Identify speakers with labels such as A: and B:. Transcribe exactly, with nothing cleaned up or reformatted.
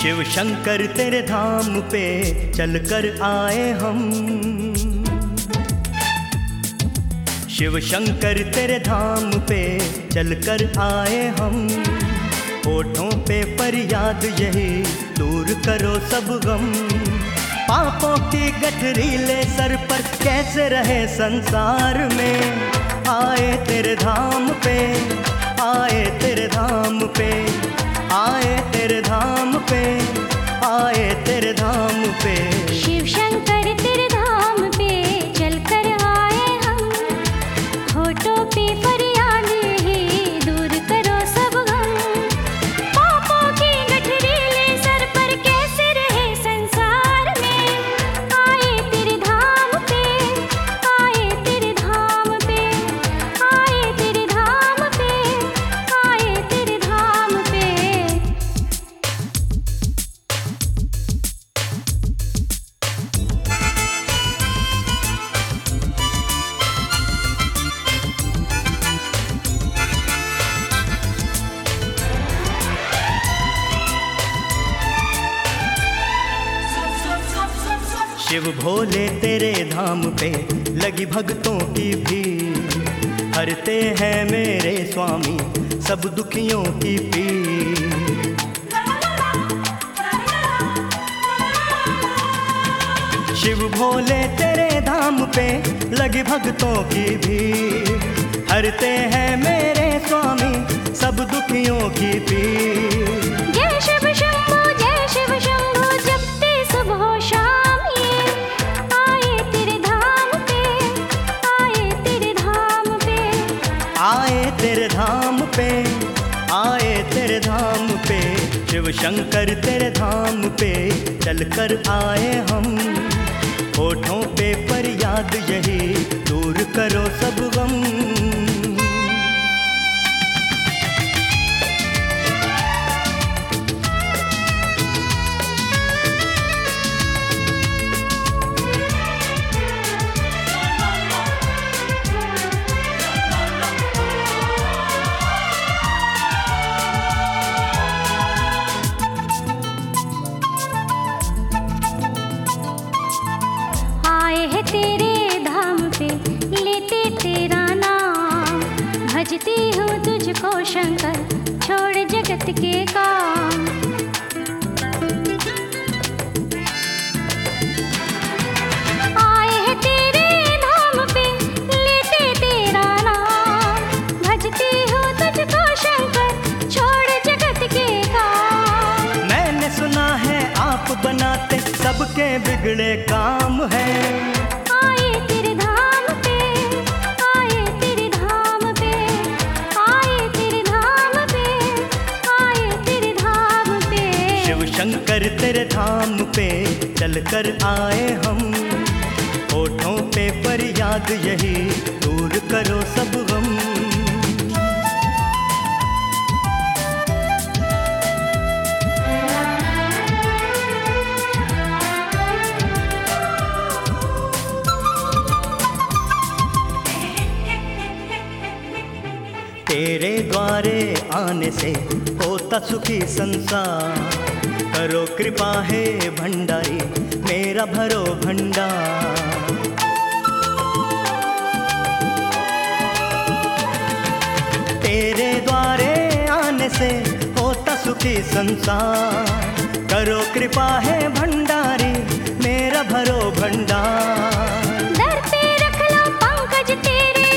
A: शिव शंकर तेरे धाम पे चल कर आए हम। शिव शंकर तेरे धाम पे चल कर आए हम। होठों पे फरियाद यही दूर करो सब गम। पापों की गठरीले सर पर कैसे रहे संसार में। आए तेरे धाम पे, आए तेरे धाम पे, आए तेरे धाम पे, आए तेरे धाम पे।
B: शिव शंकर तेरे धाम पे चल कर आए हम। होठों पे फरियाद ही दूर करो सब गम। पापों की गठरीले सर पर कैसे रहे संसार में। आए तेरे धाम पे, आए तेरे धाम पे, आए तेरे धाम पे, आए तेरे धाम पे।
A: शिव भोले तेरे धाम पे लगी भक्तों की भीड़। हरते हैं मेरे स्वामी सब दुखियों की पीड़। शिव भोले तेरे धाम पे लगी भक्तों की भीड़। हरते हैं मेरे स्वामी सब दुखियों की पीड़।
B: जय शिव शंभो, जय शिव शंभो जपते सुबह शाम ये। आए तेरे धाम पे, आए तेरे धाम पे।
A: आए तेरे धाम पे, आए तेरे धाम पे। शिव शंकर तेरे धाम पे चल कर आए हम। होठों पे फरियाद यही दूर करो सब गम।
B: आए हैं तेरे धाम पे लेते तेरा नाम। भजती हूँ तुझको शंकर छोड़ जगत के काम। आए हैं तेरे धाम पे लेते तेरा नाम। भजती हूँ तुझको शंकर छोड़ जगत के काम।
A: मैंने सुना है आप बनाते सबके बिगड़े काम है।
B: आए तेरे धाम पे, आए तेरे धाम पे, आए तेरे धाम पे, आए तेरे धाम पे।
A: शिव शंकर तेरे धाम पे चल कर आए हम। होठों पे फरियाद यही दूर करो सब गम। तेरे द्वारे आने से होता सुखी संसार। करो कृपा है भंडारी मेरा भरो भंडार। तेरे द्वारे आने से होता सुखी संसार। करो कृपा है भंडारी मेरा भरो भंडार।
B: दर पे रख लो पंकज तेरे